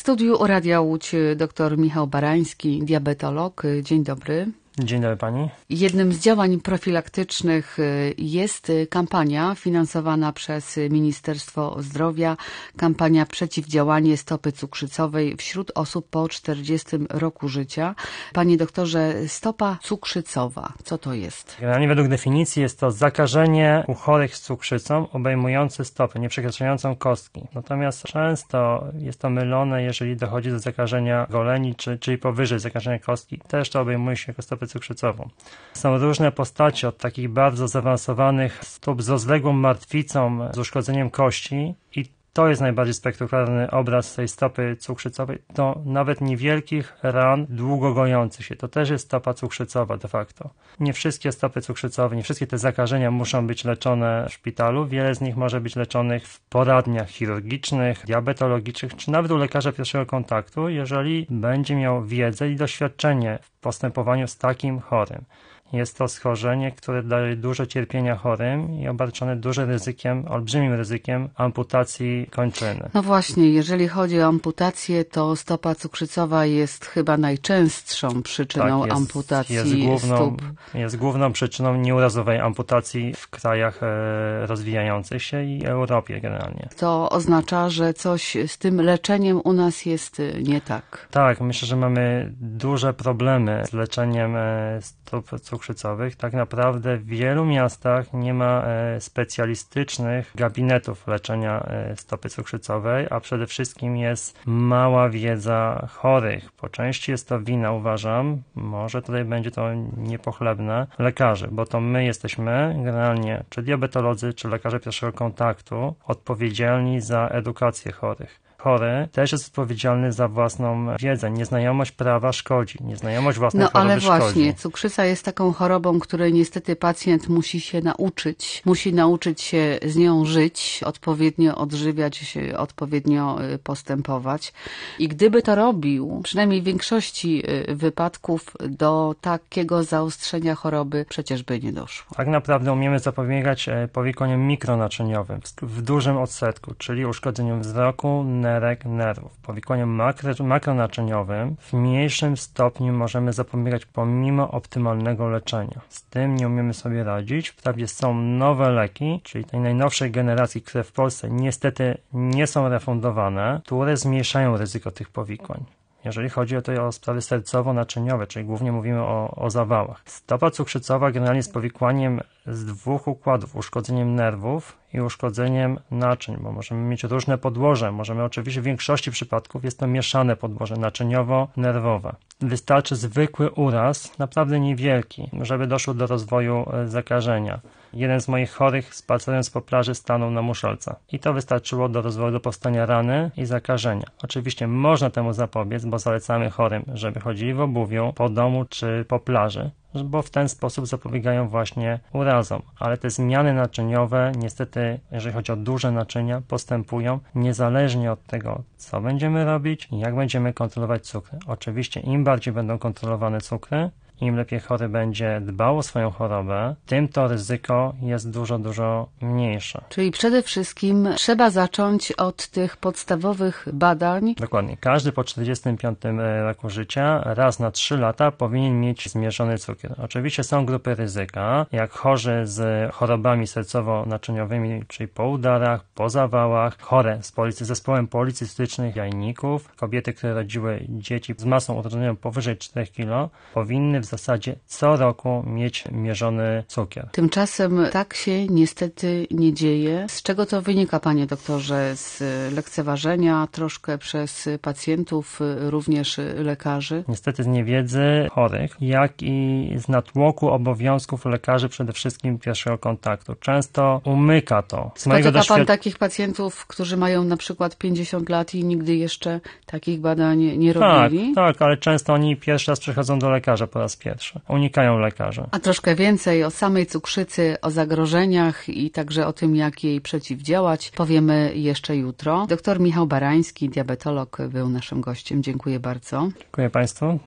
studiu Radia Łódź dr Michał Barański, diabetolog. Dzień dobry. Dzień dobry pani. Jednym z działań profilaktycznych jest kampania finansowana przez Ministerstwo Zdrowia, kampania Przeciwdziałanie stopy cukrzycowej wśród osób po 40 roku życia. Panie doktorze, stopa cukrzycowa, co to jest? Generalnie według definicji jest to zakażenie u chorych z cukrzycą obejmujące stopę, nie przekraczającą kostki. Natomiast często jest to mylone, jeżeli dochodzi do zakażenia goleni, czyli powyżej zakażenia kostki. Też to obejmuje się jako stopę cukrzycową. Są różne postacie od takich bardzo zaawansowanych stóp z rozległą martwicą, z uszkodzeniem kości i to jest najbardziej spektakularny obraz tej stopy cukrzycowej, do nawet niewielkich ran długo gojących się. To też jest stopa cukrzycowa de facto. Nie wszystkie stopy cukrzycowe, nie wszystkie te zakażenia muszą być leczone w szpitalu. Wiele z nich może być leczonych w poradniach chirurgicznych, diabetologicznych, czy nawet u lekarza pierwszego kontaktu, jeżeli będzie miał wiedzę i doświadczenie w postępowaniu z takim chorym. Jest to schorzenie, które daje duże cierpienia chorym i obarczone dużym ryzykiem, olbrzymim ryzykiem amputacji kończyny. No właśnie, jeżeli chodzi o amputację, to stopa cukrzycowa jest chyba najczęstszą przyczyną amputacji stóp. Jest główną przyczyną nieurazowej amputacji w krajach rozwijających się i Europie generalnie. To oznacza, że coś z tym leczeniem u nas jest nie tak. Tak, myślę, że mamy duże problemy z leczeniem stóp cukrzycowych. Tak naprawdę w wielu miastach nie ma specjalistycznych gabinetów leczenia stopy cukrzycowej, a przede wszystkim jest mała wiedza chorych. Po części jest to wina, uważam, może tutaj będzie to niepochlebne, lekarzy, bo to my jesteśmy generalnie, czy diabetolodzy, czy lekarze pierwszego kontaktu, odpowiedzialni za edukację chorych. Chory też jest odpowiedzialny za własną wiedzę. Nieznajomość prawa szkodzi. Nieznajomość własnej choroby szkodzi. No ale właśnie, cukrzyca jest taką chorobą, której niestety pacjent musi się nauczyć. Musi nauczyć się z nią żyć, odpowiednio odżywiać się, odpowiednio postępować. I gdyby to robił, przynajmniej w większości wypadków, do takiego zaostrzenia choroby przecież by nie doszło. Tak naprawdę umiemy zapobiegać powikłaniom mikronaczyniowym w dużym odsetku, czyli uszkodzeniom wzroku, nerek, nerwów. Powikłaniom makronaczyniowym w mniejszym stopniu możemy zapobiegać pomimo optymalnego leczenia. Z tym nie umiemy sobie radzić. Wprawdzie są nowe leki, czyli tej najnowszej generacji, które w Polsce niestety nie są refundowane, które zmniejszają ryzyko tych powikłań. Jeżeli chodzi o sprawy sercowo-naczyniowe, czyli głównie mówimy o zawałach. Stopa cukrzycowa generalnie jest powikłaniem z dwóch układów, uszkodzeniem nerwów i uszkodzeniem naczyń, bo możemy mieć różne podłoże. Oczywiście w większości przypadków jest to mieszane podłoże naczyniowo-nerwowe. Wystarczy zwykły uraz, naprawdę niewielki, żeby doszło do rozwoju zakażenia. Jeden z moich chorych, spacerując po plaży, stanął na muszelce. I to wystarczyło do rozwoju, do powstania rany i zakażenia. Oczywiście można temu zapobiec, bo zalecamy chorym, żeby chodzili w obuwiu po domu czy po plaży, bo w ten sposób zapobiegają właśnie urazom. Ale te zmiany naczyniowe, niestety, jeżeli chodzi o duże naczynia, postępują niezależnie od tego, co będziemy robić i jak będziemy kontrolować cukry. Oczywiście im bardziej będą kontrolowane cukry, im lepiej chory będzie dbał o swoją chorobę, tym to ryzyko jest dużo, dużo mniejsze. Czyli przede wszystkim trzeba zacząć od tych podstawowych badań. Dokładnie. Każdy po 45 roku życia raz na 3 lata powinien mieć zmierzony cukier. Oczywiście są grupy ryzyka, jak chorzy z chorobami sercowo-naczyniowymi, czyli po udarach, po zawałach, chore z zespołem policystycznych jajników, kobiety, które rodziły dzieci z masą urodzeniową powyżej 4 kg, powinny w zasadzie co roku mieć mierzony cukier. Tymczasem tak się niestety nie dzieje. Z czego to wynika, panie doktorze? Z lekceważenia troszkę przez pacjentów, również lekarzy? Niestety z niewiedzy chorych, jak i z natłoku obowiązków lekarzy, przede wszystkim pierwszego kontaktu. Często umyka to. Spotyka pan takich pacjentów, którzy mają na przykład 50 lat i nigdy jeszcze takich badań nie robili? Tak, ale często oni pierwszy raz przychodzą do lekarza po raz pierwszy. Unikają lekarza. A troszkę więcej o samej cukrzycy, o zagrożeniach i także o tym, jak jej przeciwdziałać, powiemy jeszcze jutro. Dr Michał Barański, diabetolog, był naszym gościem. Dziękuję bardzo. Dziękuję państwu.